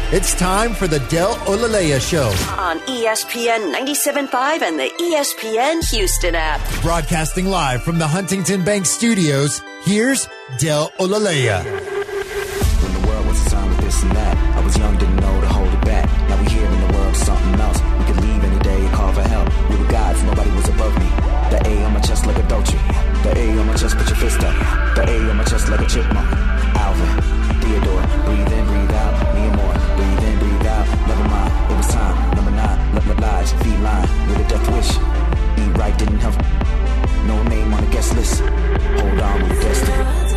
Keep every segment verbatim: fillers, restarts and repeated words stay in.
It's time for the Del Olalea Show on E S P N ninety-seven point five and the E S P N Houston app. Broadcasting live from the Huntington Bank Studios, here's Del Olalea. When the world was assigned with this and that, I was young, didn't know to hold it back. Now we here in the world, something else. We could leave any day and call for help. We were gods, nobody was above me. The A on my chest like a Dolce. The A on my chest, put your fist up. The A on my chest like a chipmunk. Alvin, Theodore, breathe in, breathe out. Me and more, breathe in, breathe out. Never mind, it was time. Number nine, let my lies, feline with a death wish. Eat right, didn't help. No name on the guest list. Hold on, we're destined.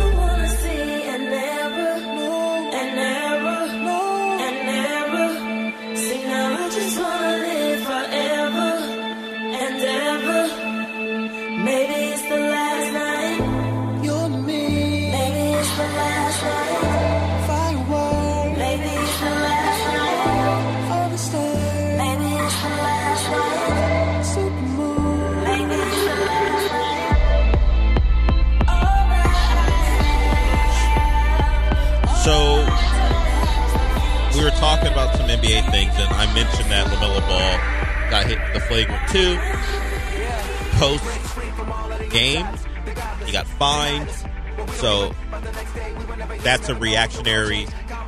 So, we were talking about some N B A things, and I mentioned that LaMelo Ball got hit the flagrant two post-game. He got fined. So, that's a reactionary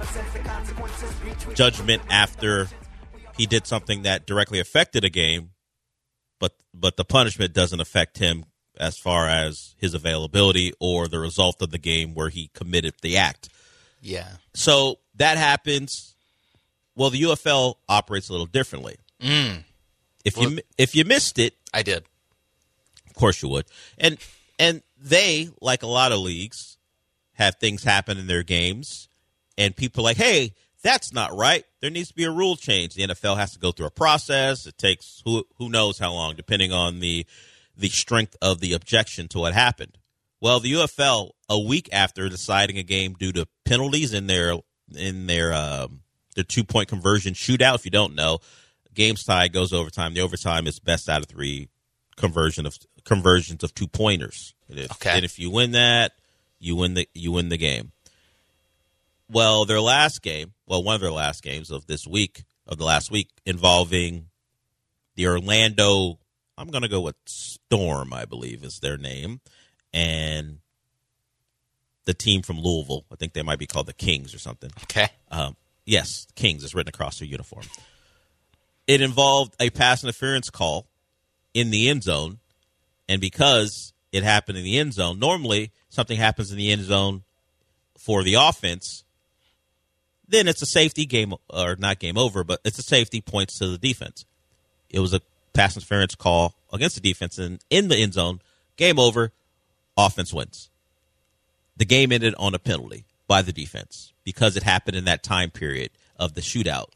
judgment after he did something that directly affected a game, but but the punishment doesn't affect him as far as his availability or the result of the game where he committed the act. Yeah. So that happens. Well, the U F L operates a little differently. Mm. If well, you if you missed it, I did. Of course you would. And and they, like a lot of leagues, have things happen in their games, and people are like, hey, that's not right. There needs to be a rule change. The N F L has to go through a process. It takes who who knows how long, depending on the the strength of the objection to what happened. Well, the U F L, a week after deciding a game due to penalties in their in their um, their two point conversion shootout, if you don't know, game's tied, goes overtime. The overtime is best out of three conversion of conversions of two pointers. And if, okay. and if you win that, you win the you win the game. Well, their last game, well, one of their last games of this week, of the last week, involving the Orlando, I'm going to go with Storm, I believe is their name, and the team from Louisville. I think they might be called the Kings or something. Okay. Um, yes, Kings is written across their uniform. It involved a pass interference call in the end zone, and because it happened in the end zone, normally something happens in the end zone for the offense, then it's a safety game, or not game over, but it's a safety, points to the defense. It was a pass interference call against the defense, and in the end zone, game over, offense wins. The game ended on a penalty by the defense because it happened in that time period of the shootout.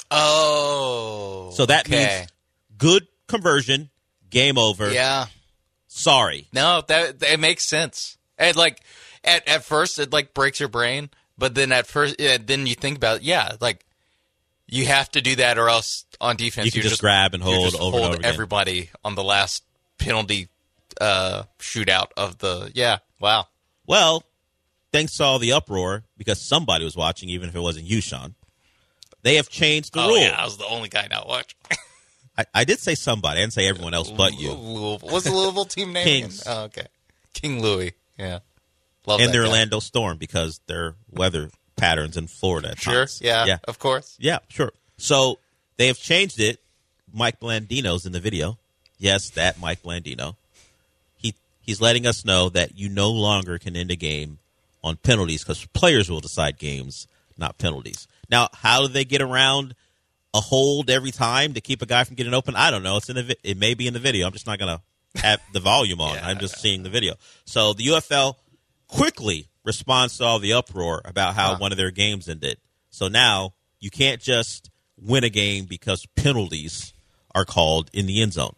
Oh. So that okay. means good conversion, game over. Yeah. Sorry. No, that it makes sense. And like at at first it like breaks your brain, but then at first yeah, then you think about it, yeah, like you have to do that or else on defense you can you just, just grab and hold just over hold and over again. everybody on the last penalty uh, shootout of the yeah. Wow. Well, thanks to all the uproar, because somebody was watching, even if it wasn't you, Sean, they have changed the oh, rule. Yeah, I was the only guy not watching. I, I did say somebody. I didn't say everyone else but you. Louisville. What's the Louisville team name? Kings. Again? Oh, okay. King Louis. Yeah. Love and that the guy. Orlando Storm, because their weather patterns in Florida. At Sure. times. Yeah, Yeah. of course. Yeah, sure. So they have changed it. Mike Blandino's in the video. Yes, that Mike Blandino. He he's letting us know that you no longer can end a game on penalties because players will decide games, not penalties. Now, how do they get around a hold every time to keep a guy from getting open? I don't know. It's in the vi- it may be in the video. I'm just not going to have the volume on. Yeah, I'm just seeing the video. So the U F L quickly responds to all the uproar about how huh. one of their games ended. So now you can't just win a game because penalties are called in the end zone.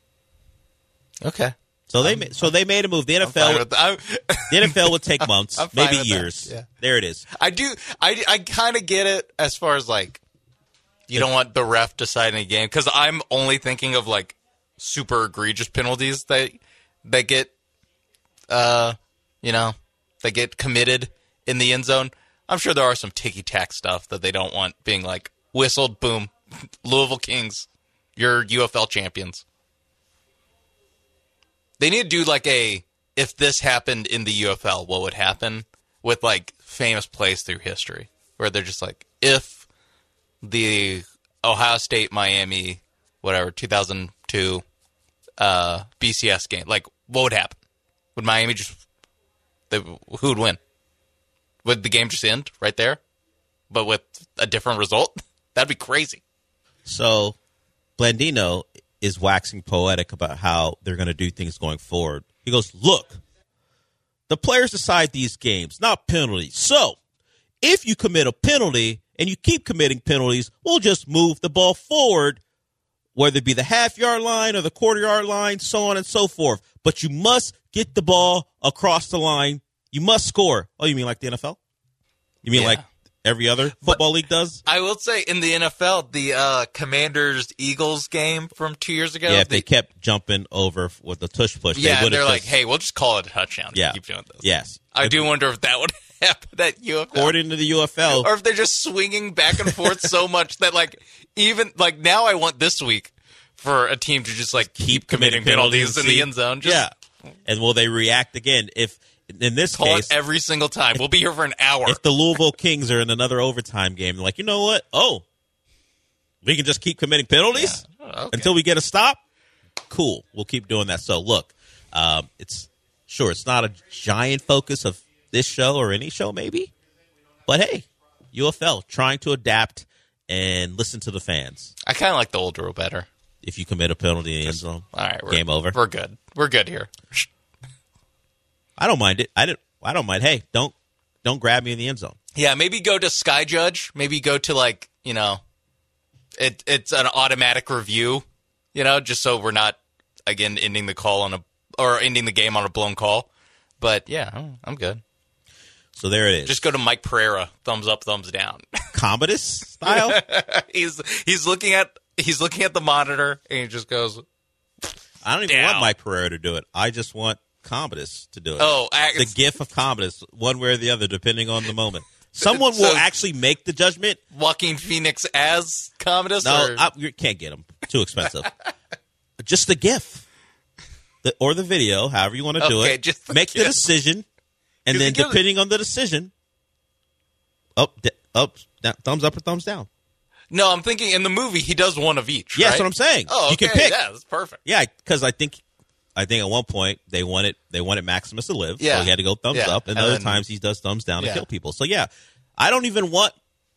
Okay. So they I'm, ma- so they made a move. The N F L with, the N F L would take months, I'm fine maybe with years. that, yeah. There it is. I do. I, I kind of get it as far as like you don't want the ref deciding a game because I'm only thinking of like super egregious penalties that that get uh you know that get committed in the end zone. I'm sure there are some ticky tack stuff that they don't want being like whistled, boom. Louisville Kings, you're U F L champions. They need to do like a, if this happened in the U F L, what would happen? With like famous plays through history. Where they're just like, if the Ohio State, Miami, whatever, two thousand two uh, B C S game, like, what would happen? Would Miami just, they, who would win? Would the game just end right there? But with a different result? That'd be crazy. So, Blandino is waxing poetic about how they're going to do things going forward. He goes, look, the players decide these games, not penalties. So, if you commit a penalty and you keep committing penalties, we'll just move the ball forward, whether it be the half-yard line or the quarter-yard line, so on and so forth. But you must get the ball across the line. You must score. Oh, you mean like the N F L? You mean Yeah. like every other football league does? I will say, in the N F L, the uh, Commanders-Eagles game from two years ago. Yeah, if the, they kept jumping over with the tush push, yeah, they and they're would've like, just- hey, we'll just call it a touchdown. Yeah. Keep doing this. Yes. I do wonder if that would happen at U F L. According to the U F L, Or if they're just swinging back and forth so much that, like, even, like, now I want this week for a team to just, like, keep committing penalties in the see- end zone. Just yeah. And will they react again? If, in this call case, it every single time. We'll be here for an hour. if the Louisville Kings are in another overtime game, they're like, you know what? Oh, we can just keep committing penalties Oh, okay. until we get a stop? Cool. We'll keep doing that. So, look, um, it's sure, it's not a giant focus of this show or any show maybe, but hey, U F L trying to adapt and listen to the fans. I kind of like the old rule better. If you commit a penalty in the end zone, All right, we're, game over. We're good. We're good here. I don't mind it. I didn't. I don't mind. Hey, don't don't grab me in the end zone. Yeah, maybe go to Sky Judge. Maybe go to, like, you know, it it's an automatic review, you know, just so we're not, again, ending the call on a, or ending the game on a blown call. But, yeah, I'm- I'm good. So there it is. Just go to Mike Pereira, thumbs up, thumbs down. Commodus style. he's he's looking at he's looking at the monitor, and he just goes, I don't even Down. want Mike Pereira to do it. I just want Commodus to do it. oh, I- the gif of Commodus, one way or the other, depending on the moment. Someone So- will actually make the judgment. Joaquin Phoenix as Commodus? No, or? I, you can't get them. Too expensive. Just the gif. The, or the video, however you want to do Okay, it. just the Make the GIF. decision, and 'Cause then it gives- depending on the decision, up, d- up, down, thumbs up or thumbs down. No, I'm thinking in the movie he does one of each. Yeah, right? that's what I'm saying. Oh, okay. You can pick. Yeah, that's perfect. Yeah, because I think, I think at one point they wanted they wanted Maximus to live, Yeah. so he had to go thumbs Yeah. up, and, And other then- times he does thumbs down Yeah. to kill people. So yeah, I don't even want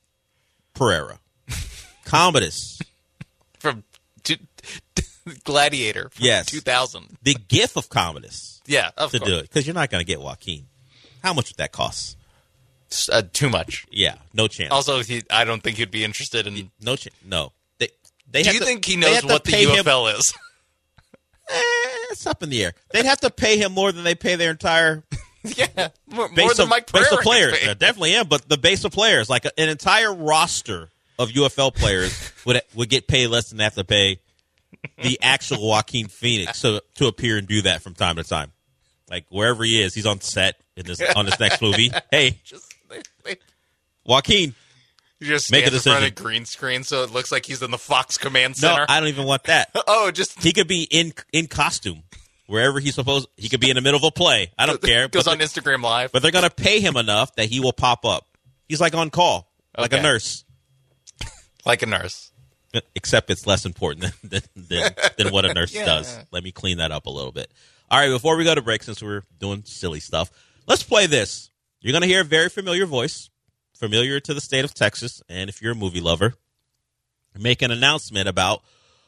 Pereira, Commodus, From two, Gladiator from Yes. two thousand. the gif of Commodus Yeah, of to course. do it, because you're not going to get Joaquin. How much would that cost? S- Uh, too much. Yeah, no chance. Also, he, I don't think he'd be interested in. no chance. No. They, they Do have you to- think he they knows have to what the pay U him- F L is? Eh, it's up in the air. They'd have to pay him more than they pay their entire yeah, more, more base than of, Mike base Pereira of players. gets paid. I definitely am, but the base of players, like a, an entire roster of U F L players, would would get paid less than they have to pay the actual Joaquin Phoenix so, to appear and do that from time to time. Like wherever he is, he's on set in this on this next movie. Hey, Just, they, they, Joaquin. you just Make a stand in front of decision. green screen so it looks like he's in the Fox Command No, Center. I don't even want that. oh, just He could be in in costume wherever he's supposed. He could be in the middle of a play. I don't care. goes but on Instagram Live. But they're going to pay him enough that he will pop up. He's like on call, like a Okay. nurse, like a nurse. except it's less important than than, than, than what a nurse Yeah. does. Let me clean that up a little bit. All right, before we go to break, since we're doing silly stuff, let's play this. You're going to hear a very familiar voice, familiar to the state of Texas, and if you're a movie lover, make an announcement about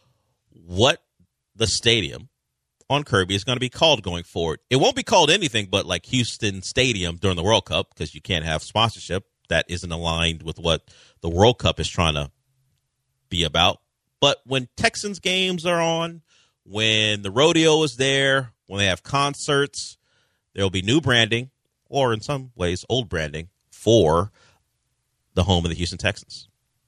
what the stadium on Kirby is going to be called going forward. It won't be called anything but like Houston Stadium during the World Cup because you can't have sponsorship that isn't aligned with what the World Cup is trying to be about. But when Texans games are on, when the rodeo is there, when they have concerts, there will be new branding, or in some ways, old branding, for the home of the Houston Texans.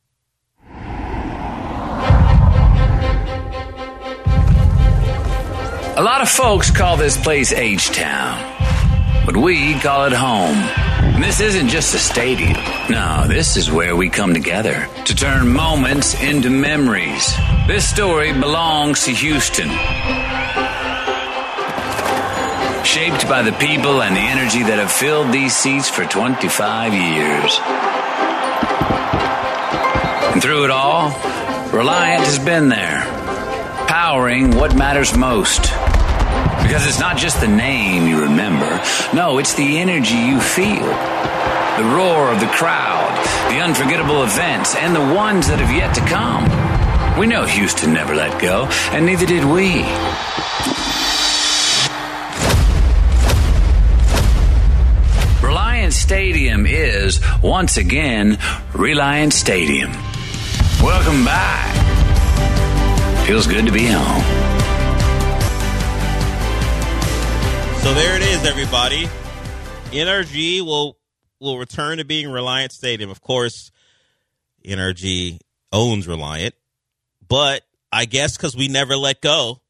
A lot of folks call this place H-Town, but we call it home. And this isn't just a stadium. No, this is where we come together to turn moments into memories. This story belongs to Houston. Shaped by the people and the energy that have filled these seats for twenty-five years. And through it all, Reliant has been there, powering what matters most. Because it's not just the name you remember. No, it's the energy you feel. The roar of the crowd, the unforgettable events, and the ones that have yet to come. We know Houston never let go, and neither did we. Reliant Stadium is, once again, Reliant Stadium. Welcome back. Feels good to be home. So there it is, everybody. N R G will will return to being Reliant Stadium. Of course, N R G owns Reliant, but I guess because we never let go,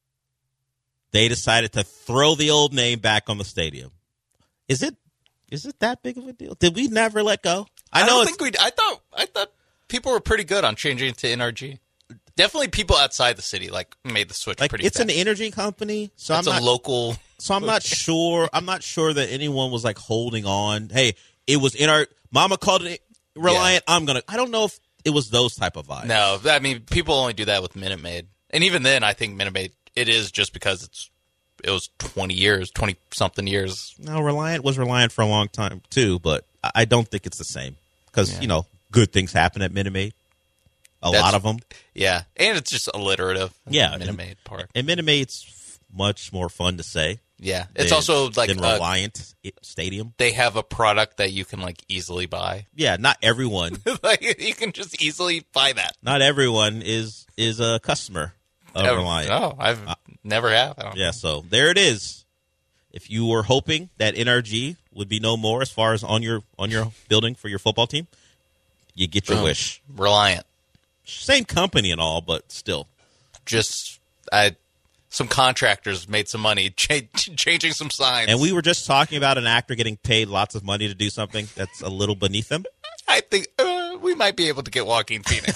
they decided to throw the old name back on the stadium. Is it is it that big of a deal? Did we never let go? I, I know. know. I think we. I thought. I thought people were pretty good on changing to N R G. Definitely, people outside the city like made the switch like pretty. It's fast. an energy company, so It's I'm a not local. So I'm not sure. I'm not sure that anyone was like holding on. Hey, it was in our Mama called it Reliant. Yeah. I'm gonna. I don't know if it was those type of vibes. No, I mean people only do that with Minute Maid, and even then, I think Minute Maid it is just because it's it was twenty years, twenty something years. No, Reliant was Reliant for a long time too, but I don't think it's the same because Yeah. you know good things happen at Minute Maid. A That's- lot of them. Yeah, and it's just alliterative. Yeah, Minute and- Maid part. And Minute Maid's f- much more fun to say. Yeah, it's than- also like than uh, Reliant Stadium. they have a product that you can like easily buy. Yeah, not everyone. Like you can just easily buy that. Not everyone is is a customer of Ever- Reliant. No, I've never have. I don't Yeah, so there it is. If you were hoping that N R G would be no more as far as on your on your building for your football team, you get your Boom. wish. Reliant. Same company and all, but still. Just I, some contractors made some money cha- changing some signs. And we were just talking about an actor getting paid lots of money to do something that's a little beneath them. I think uh, we might be able to get Joaquin Phoenix.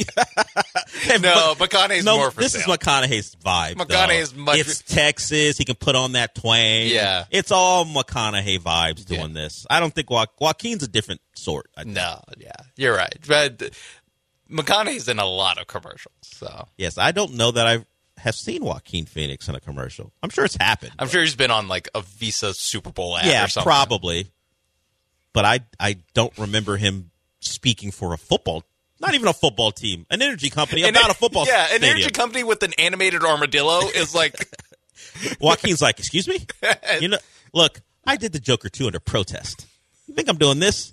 Yeah. No, McConaughey's no, more for this sale. is McConaughey's vibe. McConaughey's though. much- It's Texas. He can put on that twang. Yeah. It's all McConaughey vibes doing Yeah. this. I don't think jo- Joaquin's a different sort. I think. No, yeah, you're right. But McConaughey's in a lot of commercials, so Yes, I don't know that I have seen Joaquin Phoenix in a commercial. I'm sure it's happened. I'm sure he's been on like a Visa Super Bowl ad yeah, or something. probably. But I I don't remember him speaking for a football, not even a football team, an energy company An- about a football. Yeah, an stadium. energy company with an animated armadillo is like, Joaquin's like, excuse me? You know, look, I did the Joker two under protest. You think I'm doing this?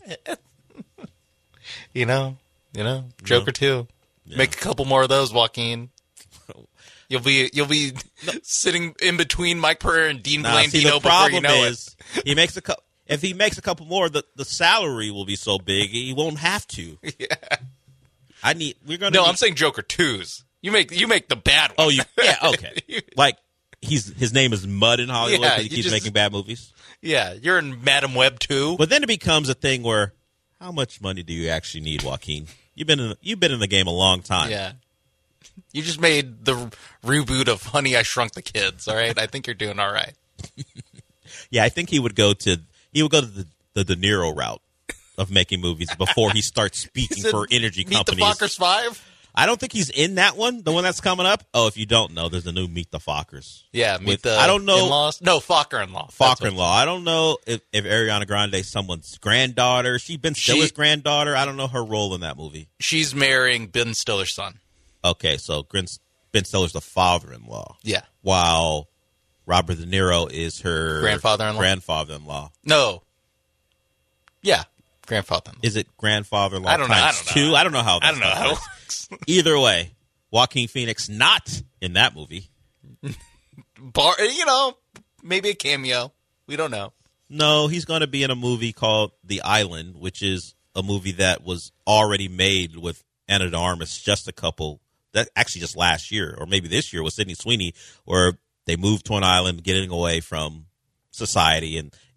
you know, you know, Joker two. Make a couple more of those, Joaquin. You'll be you'll be sitting in between Mike Pereira and Dean Nah, see, Blandino the before problem you know is he makes a couple. If he makes a couple more, the, the salary will be so big he won't have to. Yeah. I need. We're it. gonna. No, need, I'm saying Joker twos. You make you make the bad one. Oh, you. Yeah. Okay. Like he's his name is Mud in Hollywood Yeah, because he you keeps just- making bad movies. Yeah, you're in Madam Web two. But then it becomes a thing where, how much money do you actually need, Joaquin? You've been in you've been in the game a long time. Yeah. You just made the reboot of Honey, I Shrunk the Kids, all right? I think you're doing all right. Yeah, I think he would go to he would go to the, the De Niro route of making movies before he starts speaking Is it for energy Meet companies. the Fockers five? I don't think he's in that one, the one that's coming up. Oh, if you don't know, there's a new Meet the Fockers. Yeah, Meet With- the I don't know in-laws. No, Focker in-law. That's what- Fokker-in-law. I don't know if, if Ariana Grande is someone's granddaughter. She Ben Stiller's She- granddaughter. I don't know her role in that movie. She's marrying Ben Stiller's son. Okay, so Gren- Ben Stiller's the father-in-law. Yeah. While Robert De Niro is her Grandfather-in-law? Grandfather-in-law. No. Yeah, grandfather-in-law. Is it grandfather-in-law I don't know. I times don't know. two? I don't know how I don't know that how it works. works. Either way, Joaquin Phoenix not in that movie. Bar, you know, maybe a cameo. We don't know. No, he's going to be in a movie called The Island, which is a movie that was already made with Anna de Armas just a couple, that actually just last year, or maybe this year with Sydney Sweeney, where they moved to an island getting away from society, and,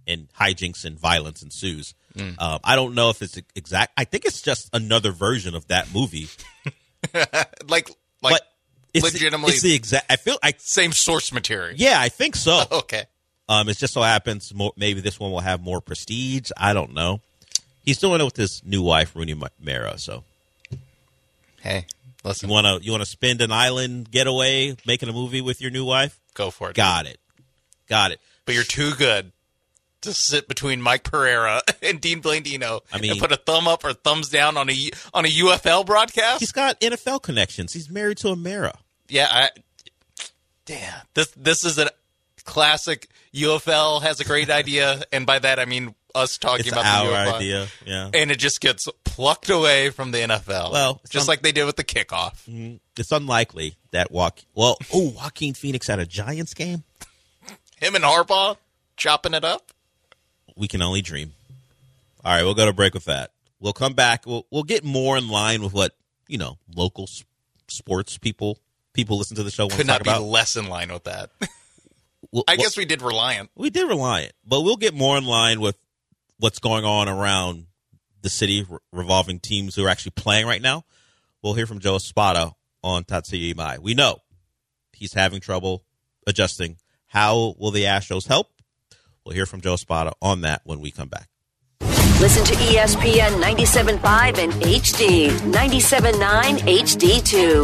and hijinks and violence ensues. Mm. Uh, I don't know if it's exact. I think it's just another version of that movie. like, like but it's legitimately, the, it's the exact. I feel like same source material. Yeah, I think so. Okay. Um, it just so happens more, maybe this one will have more prestige. I don't know. He's doing it with his new wife, Rooney Mara. So, hey, listen, you want to you want to spend an island getaway making a movie with your new wife? Go for it. Got it. Got it. But you're too good to sit between Mike Pereira and Dean Blandino I mean, and put a thumb up or thumbs down on a on a U F L broadcast. He's got N F L connections. He's married to a Mara. Yeah, I, damn. This this is a classic. U F L has a great idea, and by that I mean us talking it's about our the U F L idea. Yeah, and it just gets plucked away from the N F L. Well, just un- like they did with the kickoff. Mm-hmm. It's unlikely that walk. Well, oh, Joaquin Phoenix at a Giants game. Him and Harbaugh chopping it up. We can only dream. All right, we'll go to break with that. We'll come back. We'll we'll get more in line with what, you know, local s- sports people people listen to the show want Could to talk not be about. less in line with that. We'll, I we'll, guess we did Reliant. We did Reliant, but we'll get more in line with what's going on around the city re- revolving teams who are actually playing right now. We'll hear from Joe Espada on Tatsuya Imai. We know he's having trouble adjusting. How will the Astros help? We'll hear from Joe Espada on that when we come back. Listen to E S P N ninety-seven point five and H D, ninety-seven point nine H D two.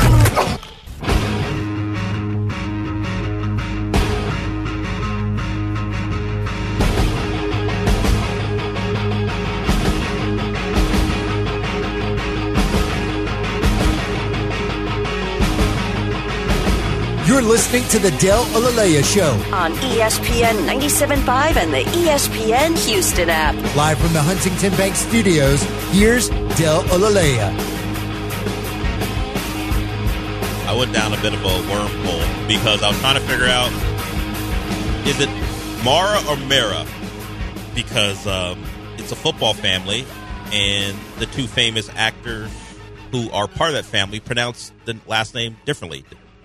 You're listening to the Del Olaleya Show. On E S P N ninety-seven point five and the E S P N Houston app. Live from the Huntington Bank Studios, here's Del Olaleya. I went down a bit of a wormhole because I was trying to figure out, is it Mara or Mara? Because um, it's a football family, and the two famous actors who are part of that family pronounce the last name differently.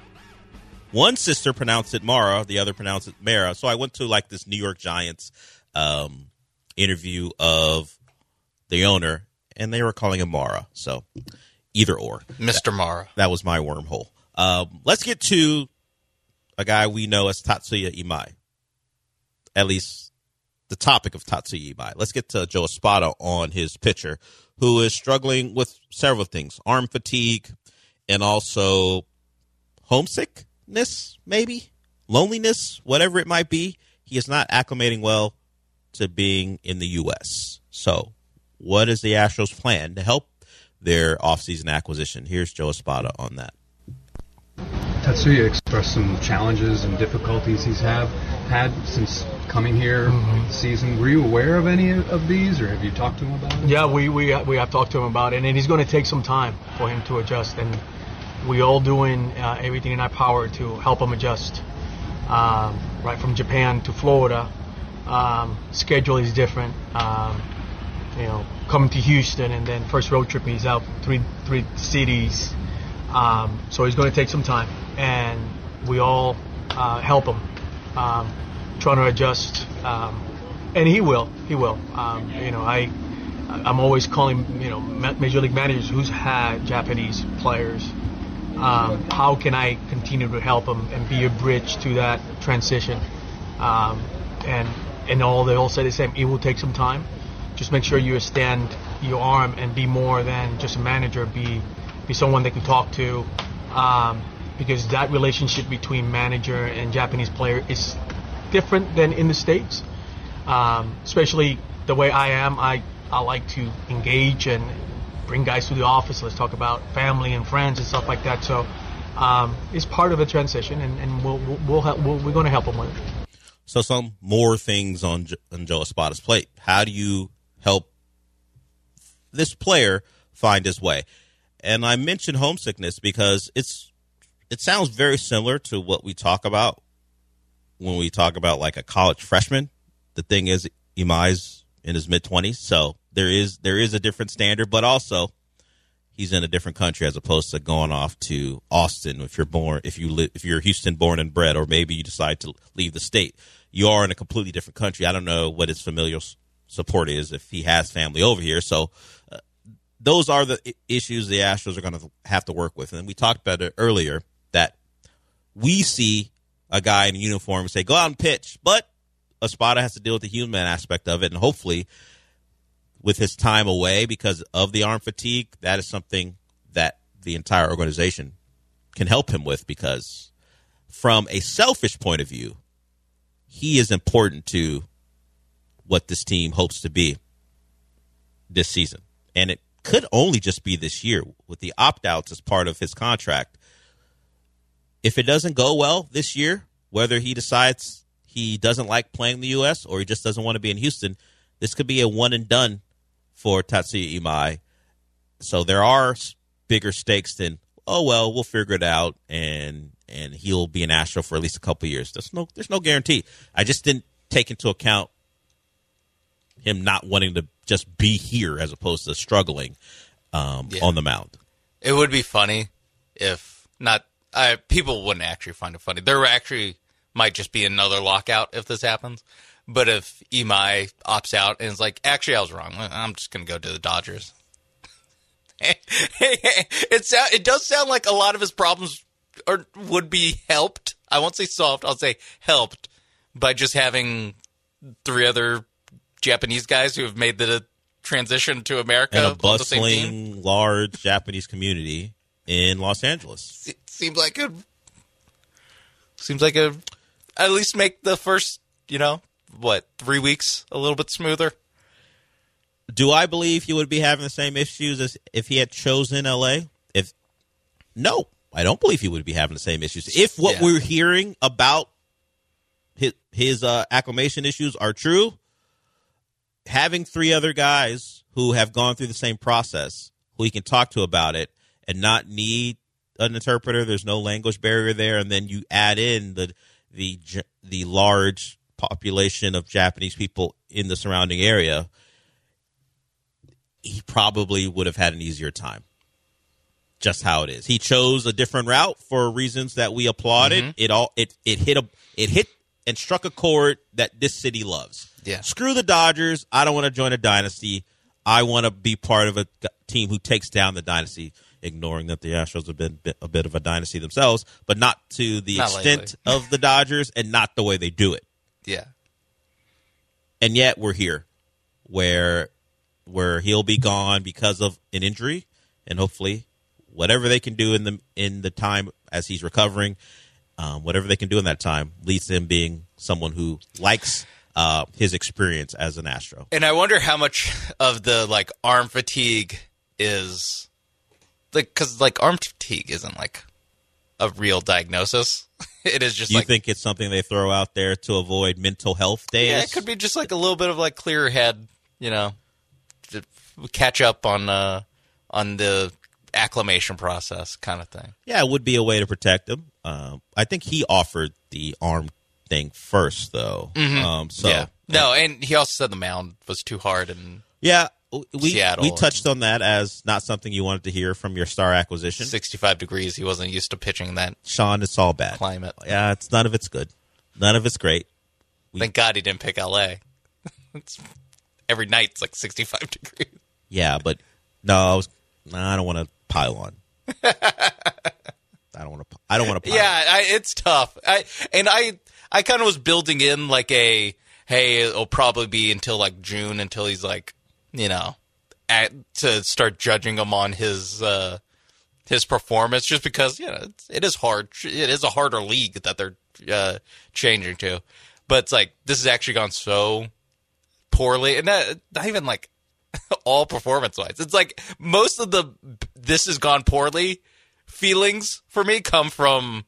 One sister pronounced it Mara, the other pronounced it Mara. So I went to like this New York Giants um, interview of the owner, and they were calling him Mara. So either or. Mister That, Mara. That was my wormhole. Um, let's get to a guy we know as Tatsuya Imai. At least the topic of Tatsuya Imai. Let's get to Joe Espada on his pitcher, who is struggling with several things. Arm fatigue and also homesick. Maybe loneliness, whatever it might be. He is not acclimating well to being in the U S. So what is the Astros plan to help their offseason acquisition? Here's Joe Espada on that. Tatsuya expressed some challenges and difficulties he's have had since coming here mm-hmm. this season. Were you aware of any of these, or have you talked to him about it? Yeah, we we we have talked to him about it, and he's going to take some time for him to adjust, and we all doing uh, everything in our power to help him adjust. Um, right from Japan to Florida, um, schedule is different. Um, you know, coming to Houston, and then first road trip he's out three three cities. Um, so he's going to take some time, and we all uh, help him, um, trying to adjust, um, and he will. He will. Um, you know, I I'm always calling you know major league managers who's had Japanese players. Um, how can I continue to help them and be a bridge to that transition? Um, and and all they all say the same. It will take some time. Just make sure you extend your arm and be more than just a manager. Be be someone they can talk to, um, because that relationship between manager and Japanese player is different than in the States. Um, especially the way I am, I I like to engage and bring guys to the office. Let's talk about family and friends and stuff like that. So um, it's part of a transition, and, and we'll, we'll, we'll help, we'll, we're going to help them with it. So some more things on, on Joe Espada's plate. How do you help this player find his way? And I mentioned homesickness because it's it sounds very similar to what we talk about when we talk about like a college freshman. The thing is, Imai's in his mid-twenties, so there is there is a different standard, but also he's in a different country as opposed to going off to Austin if you're born if you live if you're Houston born and bred, or maybe you decide to leave the state. you are in a completely different country. I don't know what his familial s- support is if he has family over here. So uh, those are the I- issues the Astros are going to have to work with. And we talked about it earlier that we see a guy in a uniform and say, go out and pitch. But Espada has to deal with the human aspect of it. And hopefully with his time away because of the arm fatigue, that is something that the entire organization can help him with, because from a selfish point of view, he is important to what this team hopes to be this season. And it could only just be this year with the opt-outs as part of his contract. If it doesn't go well this year, whether he decides he doesn't like playing the U S or he just doesn't want to be in Houston, this could be a one and done for Tatsuya Imai. So there are bigger stakes than, oh, well, we'll figure it out and and he'll be an Astro for at least a couple of years. There's no there's no guarantee. I just didn't take into account him not wanting to just be here as opposed to struggling um, Yeah. on the mound. It would be funny if not. I, people wouldn't actually find it funny. There actually might just be another lockout if this happens. But if Imai opts out and is like, actually, I was wrong. I'm just going to go to the Dodgers. it sound, it does sound like a lot of his problems are, would be helped. I won't say solved. I'll say helped by just having three other Japanese guys who have made the transition to America. And a on the same team. bustling, large Japanese community in Los Angeles. It seems like a seems like a at least make the first, you know, what, three weeks a little bit smoother. Do I believe he would be having the same issues as if he had chosen L A? If no, I don't believe he would be having the same issues. If what Yeah. we're hearing about his, his uh, acclimation issues are true, having three other guys who have gone through the same process, who he can talk to about it and not need an interpreter, there's no language barrier there, and then you add in the the the large population of Japanese people in the surrounding area, he probably would have had an easier time. Just how it is. He chose a different route for reasons that we applauded. Mm-hmm. It all it it hit a it hit and struck a chord that this city loves. Yeah. Screw the Dodgers. I don't want to join a dynasty. I want to be part of a team who takes down the dynasty, ignoring that the Astros have been a bit of a dynasty themselves, but not to the Not extent lately. of the Dodgers and not the way they do it. Yeah. And yet we're here where where he'll be gone because of an injury, and hopefully whatever they can do in the in the time as he's recovering, um, whatever they can do in that time leads to him being someone who likes uh, his experience as an Astro. And I wonder how much of the like arm fatigue is like, because like arm fatigue isn't like a real diagnosis. It is just Do you like, think it's something they throw out there to avoid mental health days? yeah, it could be just like a little bit of like clear head, you know, to catch up on uh, on the acclimation process kind of thing. Yeah, it would be a way to protect him. Um, I think he offered the arm thing first, though. Um, so yeah. No, and he also said the mound was too hard and yeah, we Seattle we and- touched on that as not something you wanted to hear from your star acquisition. sixty-five degrees. He wasn't used to pitching that Sean, it's all bad. climate. Yeah, it's none of it's good. None of it's great. Thank God he didn't pick L A. It's, every night it's like sixty-five degrees. Yeah, but no, I was. No, I don't want to pile on. I don't want to. I don't want to. Pile Yeah, I, it's tough. I and I I kind of was building in like a hey, it'll probably be until like June until he's like, you know, at, to start judging him on his uh, his performance, just because you know it's, it is hard. It is a harder league that they're uh, changing to, but it's like this has actually gone so poorly, and not, not even like all performance wise. It's like most of the this has gone poorly feelings for me come from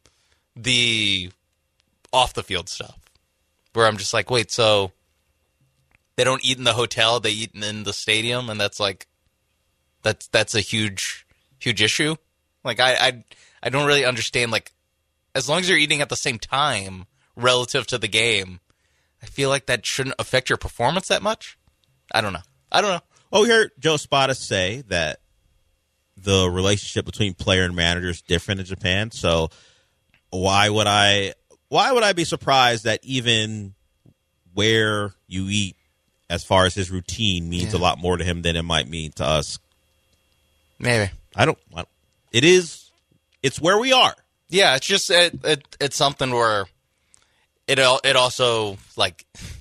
the off the field stuff, where I'm just like, wait, so they don't eat in the hotel, they eat in the stadium, and that's like that's that's a huge huge issue. Like I I, I don't really understand, like, as long as you're eating at the same time relative to the game, I feel like that shouldn't affect your performance that much. I don't know. I don't know. Oh, we heard Joe Espada say that the relationship between player and manager is different in Japan. So why would I why would I be surprised that even where you eat as far as his routine means Yeah. a lot more to him than it might mean to us. Maybe. I don't, I don't it is, it's where we are. Yeah, it's just it, it it's something where it al- it also like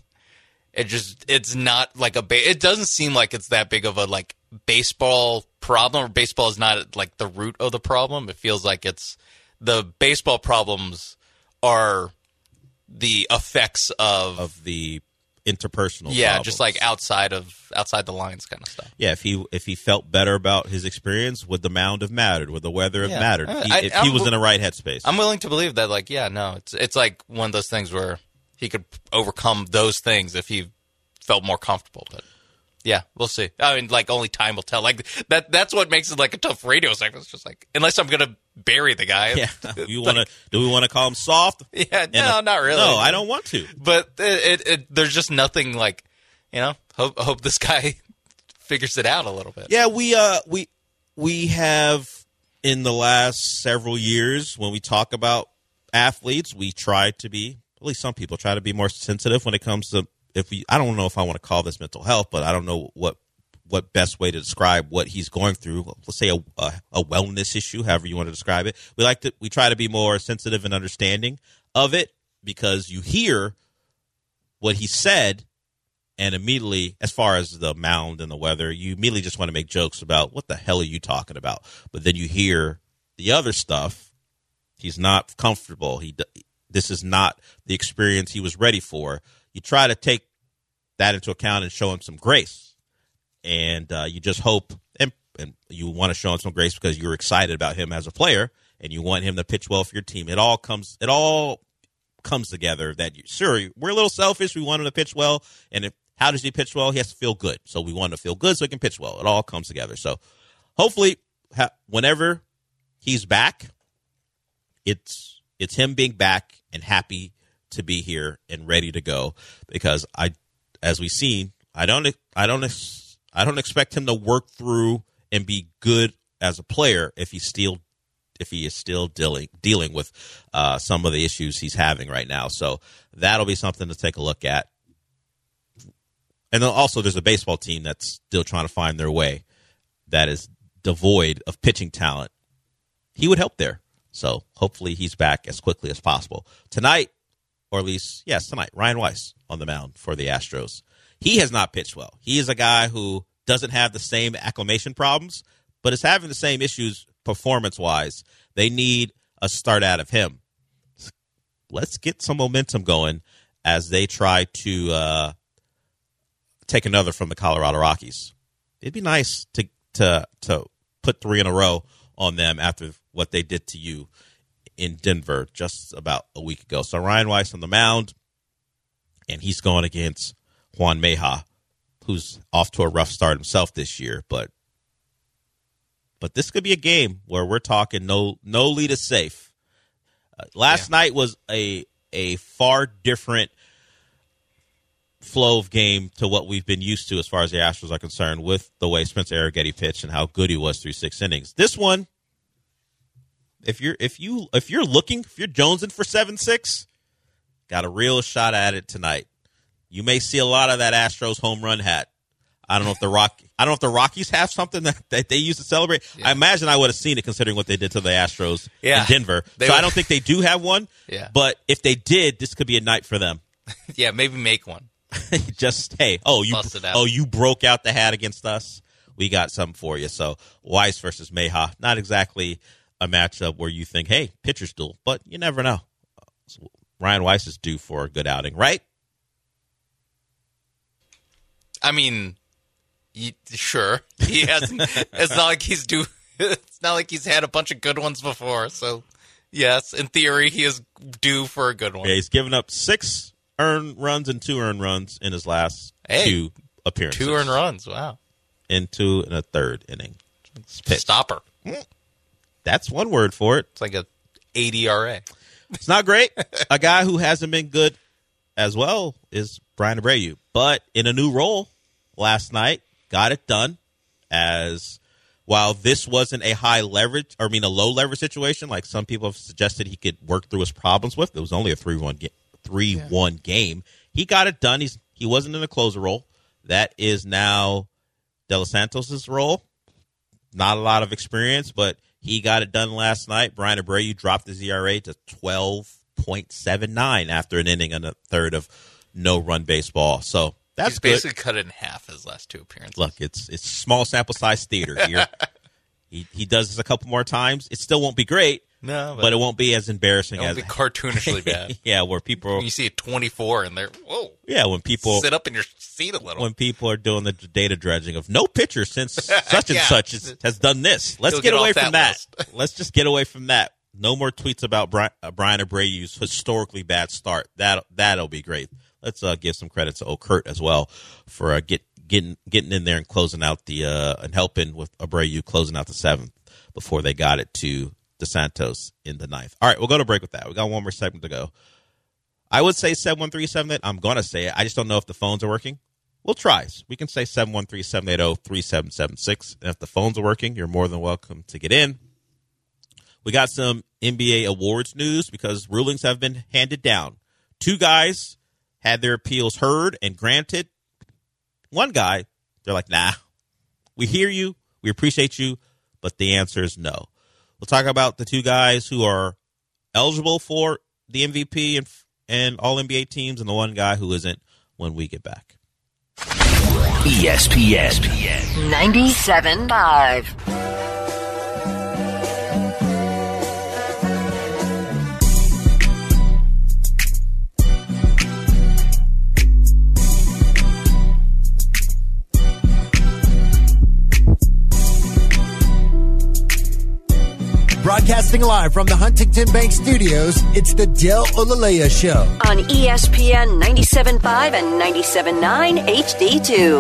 it just it's not like a ba- it doesn't seem like it's that big of a like baseball problem, or baseball is not like the root of the problem. It feels like it's the baseball problems are the effects of, Of the interpersonal yeah, problems. just like outside of outside the lines kind of stuff. Yeah, if he if he felt better about his experience, would the mound have mattered? Would the weather have Yeah. mattered? If he, I- if he I'm- was in the right headspace. I'm willing to believe that, like, yeah, no, it's it's like one of those things where he could overcome those things if he felt more comfortable. But yeah, we'll see. I mean, like, only time will tell. Like that that's what makes it like a tough radio segment. It's just like, unless I'm gonna bury the guy. yeah, you want to? Do we want to call him soft? Yeah, And no, a- not really. No, I don't want to. But it, it, it there's just nothing like, you know. Hope hope this guy figures it out a little bit. Yeah, we uh we we have in the last several years when we talk about athletes, we try to be, at least some people try to be more sensitive when it comes to, if we, I don't know if I want to call this mental health, but I don't know what what best way to describe what he's going through. Let's say a, a a wellness issue, however you want to describe it. We like to we try to be more sensitive and understanding of it, because you hear what he said, and immediately, as far as the mound and the weather, you immediately just want to make jokes about what the hell are you talking about. But then you hear the other stuff. He's not comfortable. He this is not the experience he was ready for. You try to take that into account and show him some grace, and uh, you just hope and, and you want to show him some grace because you're excited about him as a player and you want him to pitch well for your team. It all comes. It all comes together. That you, sure, we're a little selfish. We want him to pitch well, and if how does he pitch well? He has to feel good. So we want him to feel good so he can pitch well. It all comes together. So hopefully, ha- whenever he's back, it's it's him being back and happy to be here and ready to go. Because I, as we've seen, I don't I don't I don't expect him to work through and be good as a player if he's still if he is still dealing dealing with uh, some of the issues he's having right now. So that'll be something to take a look at. And then also there's a baseball team that's still trying to find their way that is devoid of pitching talent. He would help there. So hopefully he's back as quickly as possible. Tonight, or at least, yes, tonight, Ryan Weiss on the mound for the Astros. He has not pitched well. He is a guy who doesn't have the same acclimation problems, but is having the same issues performance-wise. They need a start out of him. Let's get some momentum going as they try to uh, take another from the Colorado Rockies. It'd be nice to to to put three in a row on them after what they did to you in Denver just about a week ago. So Ryan Weiss on the mound, and he's going against Juan Meja, who's off to a rough start himself this year. But but this could be a game where we're talking no no lead is safe. Uh, last yeah. night was a a far different flow of game to what we've been used to as far as the Astros are concerned, with the way Spencer Arrighetti pitched and how good he was through six innings. This one, if you're if you if you're looking, if you're jonesing for seven six, got a real shot at it tonight. You may see a lot of that Astros home run hat. I don't know if the Rock I don't know if the Rockies have something that, that they use to celebrate. Yeah. I imagine I would have seen it considering what they did to the Astros yeah. in Denver. They so would. I don't think they do have one. Yeah. But if they did, this could be a night for them. Yeah, maybe make one. Just hey, oh you oh you broke out the hat against us. We got something for you. So Weiss versus Meja, not exactly a matchup where you think, hey, pitcher's duel, but you never know. So Ryan Weiss is due for a good outing, right? I mean, you, sure. He hasn't. It's not like he's due. It's not like he's had a bunch of good ones before. So yes, in theory, he is due for a good one. Yeah, he's given up six earned runs and two earned runs in his last hey, two appearances. Two earned runs, wow. In two and a third inning. Stopper. That's one word for it. It's like a eight E R A. It's not great. A guy who hasn't been good as well is Brian Abreu. But in a new role last night, got it done. As while this wasn't a high leverage, or I mean a low leverage situation, like some people have suggested he could work through his problems with, it was only a three one game. three one yeah. game. he got it done. He's he wasn't in the closer role. That is now De Los Santos' role. Not a lot of experience, but he got it done last night. Brian Abreu dropped his E R A to twelve point seven nine after an inning and a third of no-run baseball. So that's He's good. basically cut it in half his last two appearances. Look, it's it's small sample size theater here. he he does this a couple more times. It still won't be great, no, but, but it won't be as embarrassing it won't as be cartoonishly bad. Yeah, where people you see a twenty-four and they're whoa. Yeah, when people sit up in your seat a little. When people are doing the data dredging of no pitcher since such and yeah. such is, has done this. Let's He'll get, get away off from that that. Let's just get away from that. No more tweets about Brian, uh, Brian Abreu's historically bad start. That that'll be great. Let's uh, give some credit to Okurt as well for uh, get getting getting in there and closing out the uh, and helping with Abreu closing out the seventh before they got it to DeSantos in the ninth. All right, we'll go to break with that. We got one more segment to go. I would say seven one three seven eight. I'm going to say it. I just don't know if the phones are working. We'll try. We can say seven one three seven eight zero three seven seven six. And if the phones are working, you're more than welcome to get in. We got some N B A awards news because rulings have been handed down. Two guys had their appeals heard and granted. One guy, they're like, nah, we hear you, we appreciate you, but the answer is no. We'll talk about the two guys who are eligible for the M V P and, and all N B A teams and the one guy who isn't when we get back. E S P N ninety-seven point five. Broadcasting live from the Huntington Bank Studios, it's the Del Olalea Show. On E S P N ninety-seven point five and ninety-seven point nine H D two.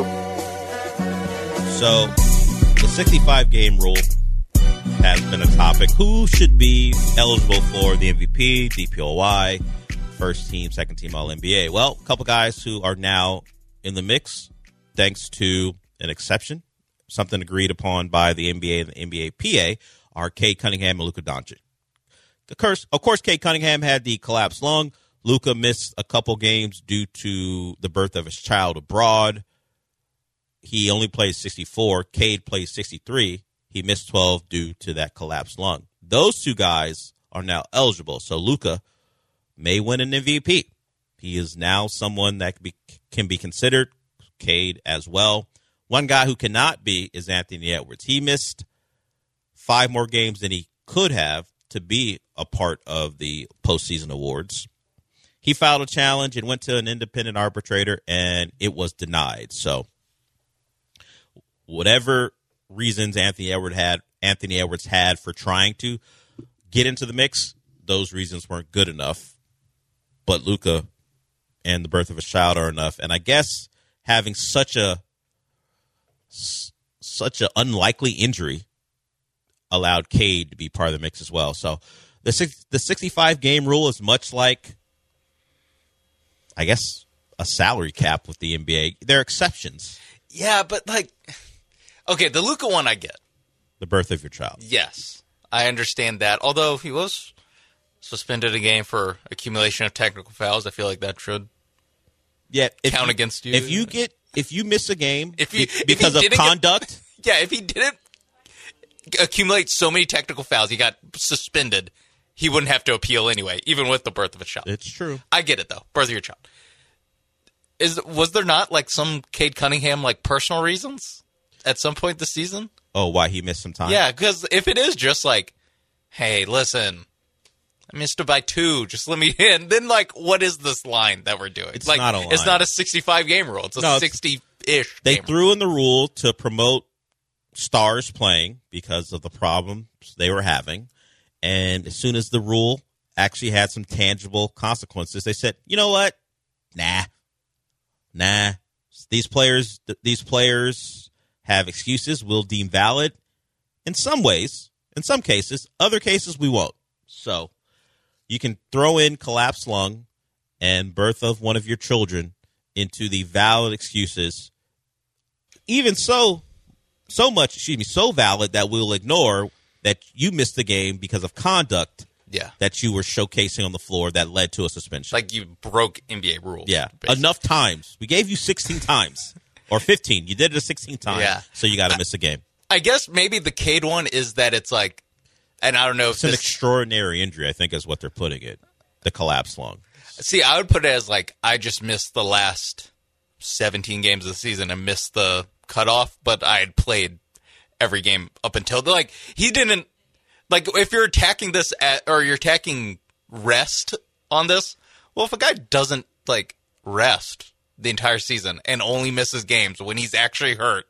So, the sixty-five game rule has been a topic. Who should be eligible for the M V P, D P O Y, first team, second team All N B A? Well, a couple guys who are now in the mix thanks to an exception, something agreed upon by the N B A and the N B A P A, are Cade Cunningham and Luka Doncic. Of course, of course, Cade Cunningham had the collapsed lung. Luka missed a couple games due to the birth of his child abroad. He only plays sixty-four. Cade plays sixty-three. He missed twelve due to that collapsed lung. Those two guys are now eligible. So Luka may win an M V P. He is now someone that can be, can be considered. Cade as well. One guy who cannot be is Anthony Edwards. He missed five more games than he could have to be a part of the postseason awards. He filed a challenge and went to an independent arbitrator, and it was denied. So whatever reasons Anthony Edwards had, Anthony Edwards had for trying to get into the mix, those reasons weren't good enough. But Luka and the birth of his child are enough. And I guess having such a such an unlikely injury allowed Cade to be part of the mix as well. So the six, the sixty-five game rule is much like, I guess, a salary cap with the N B A. There are exceptions. Yeah, but like, okay, the Luka one I get. The birth of your child. Yes, I understand that. Although he was suspended a game for accumulation of technical fouls, I feel like that should yeah, count you, against you. If you get if you miss a game if you, be, because if of conduct. Get, yeah, if he didn't accumulate so many technical fouls, he got suspended, he wouldn't have to appeal anyway, even with the birth of a child. It's true. I get it, though. Birth of your child. Is Was there not, like, some Cade Cunningham, like, personal reasons at some point this season? Oh, why he missed some time? Yeah, because if it is just like, hey, listen, I missed it by two, just let me in, then, like, what is this line that we're doing? It's like, not a line. It's not a sixty-five game rule. It's a No, sixty-ish They game threw rule. in the rule to promote stars playing because of the problems they were having. And as soon as the rule actually had some tangible consequences, they said, you know what? Nah. Nah. These players these players have excuses we'll deem valid in some ways. In some cases. Other cases, we won't. So you can throw in collapsed lung and birth of one of your children into the valid excuses. Even so, so much, excuse me, so valid that we'll ignore that you missed the game because of conduct Yeah. that you were showcasing on the floor that led to a suspension. Like you broke N B A rules. Yeah, basically. enough times. We gave you sixteen times or fifteen. You did it a sixteen times, Yeah. so you got to miss a game. I guess maybe the Cade one is that it's like, and I don't know if It's an this, extraordinary injury, I think, is what they're putting it. The collapse lung. see, I would put it as like I just missed the last seventeen games of the season and missed the cutoff, but I had played every game up until the, like he didn't like if you're attacking this at or you're attacking rest on this. Well, if a guy doesn't like rest the entire season and only misses games when he's actually hurt,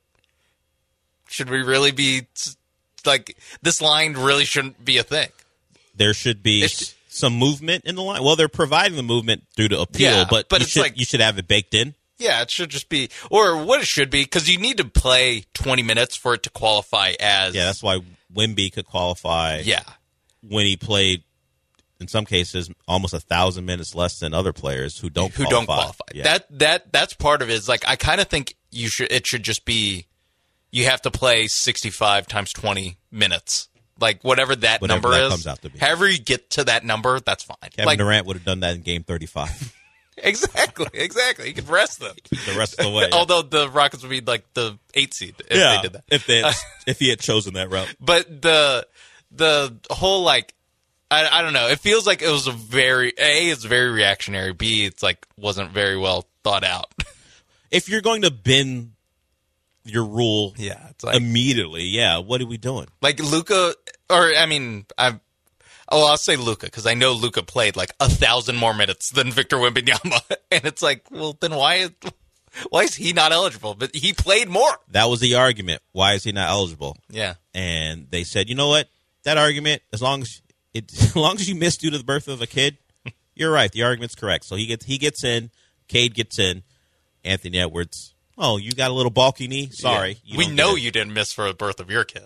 should we really be like this line really shouldn't be a thing? There should be It's- some movement in the line. Well, they're providing the movement through the appeal, Yeah, but, but you it's should like- you should have it baked in. Yeah, it should just be, or what it should be, because you need to play twenty minutes for it to qualify as. Yeah, that's why Wemby could qualify. Yeah. When he played, in some cases, almost a thousand minutes less than other players who don't who qualify. don't qualify. Yeah. That that that's part of it. Is like I kind of think you should. It should just be, you have to play sixty-five times twenty minutes, like whatever that Whatever number that is. comes out to be. However you get to that number, that's fine. Kevin like, Durant would have done that in game thirty-five. exactly, exactly. You could rest them. The rest of the way. Although the Rockets would be like the eight seed if yeah, they did that. if they had, if he had chosen that route. But the the whole like I, I don't know. It feels like it was a very a. It's very reactionary. B. It's like wasn't very well thought out. If you're going to bend your rule, Yeah, it's like immediately, yeah. What are we doing? like Luka, or I mean, I. Oh, I'll say Luka because I know Luka played like a thousand more minutes than Victor Wembanyama, and it's like, well, then why is why is he not eligible? But he played more. That was the argument. Why is he not eligible? Yeah, And they said, you know what? That argument, as long as it, as long as you miss due to the birth of a kid, you're right. The argument's correct. So he gets he gets in, Cade gets in, Anthony Edwards. Oh, you got a little bulky knee. Sorry, Yeah. you we don't know get it. you didn't miss for the birth of your kid.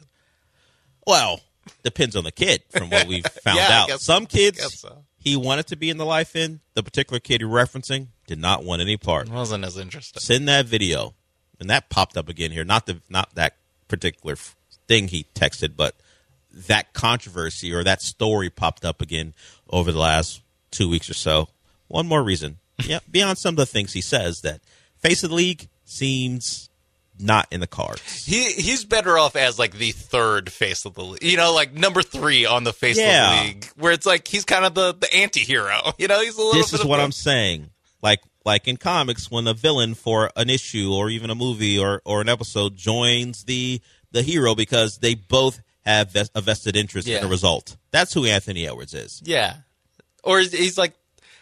Well, depends on the kid, from what we've found Yeah, I out. guess- Some kids I guess so. he wanted to be in the life in. The particular kid you're referencing did not want any part. It wasn't as interesting. Send that video, and that popped up again here. Not the not that particular f- thing he texted, but that controversy or that story popped up again over the last two weeks or so. One more reason, yeah, beyond some of the things he says, that face of the league seems not in the cards. He he's better off as like the third face of the league. You know, like number three on the face Yeah. of the league, where it's like he's kind of the, the anti-hero. You know, he's a little This bit is of what a- I'm saying. Like like in comics, when a villain for an issue or even a movie or, or an episode joins the the hero because they both have ves- a vested interest in Yeah. the result. That's who Anthony Edwards is. Yeah. Or he's, he's like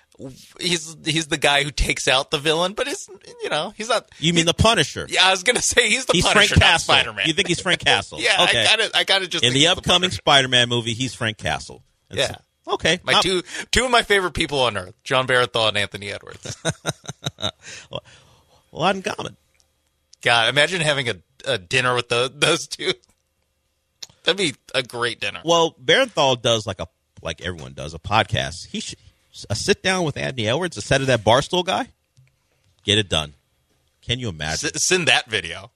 he's he's the guy who takes out the villain, but it's you know, he's not You mean the Punisher? Yeah, I was gonna say he's the He's Punisher, Frank not Castle. Spider-Man. You think he's Frank Castle? Yeah, Okay. I gotta I gotta just In think the he's upcoming Punisher. Spider-Man movie, he's Frank Castle. And Yeah. so- okay. My Not- two two of my favorite people on earth, John Barathol and Anthony Edwards. a lot in common. God, imagine having a, a dinner with the, those two. That'd be a great dinner. Well, Barenthal does like a like everyone does a podcast. He should a sit down with Anthony Edwards instead of that Barstool guy. Get it done. Can you imagine? S- send that video.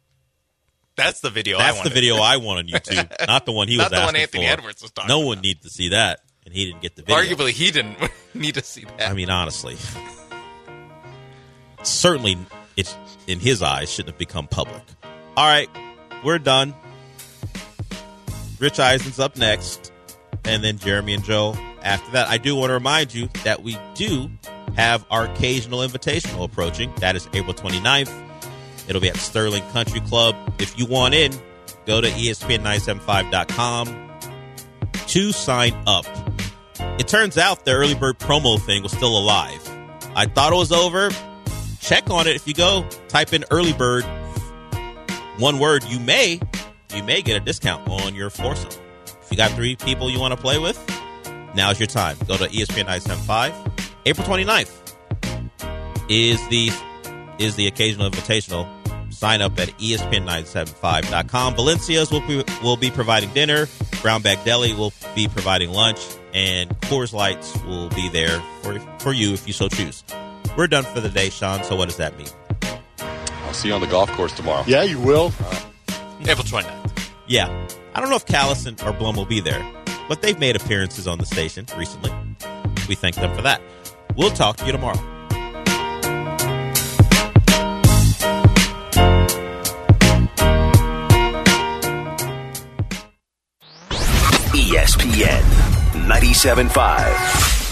That's the video I That's wanted. the video I want on YouTube, not the one he Not was the one asking Anthony for. Edwards was talking No about. one needs to see that, and he didn't get the video. Arguably, he didn't need to see that. I mean, honestly, certainly, it's in his eyes shouldn't have become public. All right, we're done. Rich Eisen's up next, and then Jeremy and Joe after that. I do want to remind you that we do have our occasional invitational approaching. That is April twenty-ninth. It'll be at Sterling Country Club. If you want in, go to E S P N nine seventy-five dot com to sign up. It turns out the early bird promo thing was still alive. I thought it was over. Check on it. If you go, type in early bird, one word, you may, you may get a discount on your foursome. If you got three people you want to play with, now's your time. Go to E S P N nine seventy-five. April twenty-ninth is the is the occasional invitational. Sign up at E S P N nine seventy-five dot com. Valencia's will be, will be providing dinner. Brown Bag Deli will be providing lunch. And Coors Lights will be there for, for you if you so choose. We're done for the day, Sean. So what does that mean? I'll see you on the golf course tomorrow. Yeah, you will. April twenty-ninth. Yeah. I don't know if Callis and, or Blum will be there. but they've made appearances on the station recently. We thank them for that. We'll talk to you tomorrow. E S P N ninety-seven point five.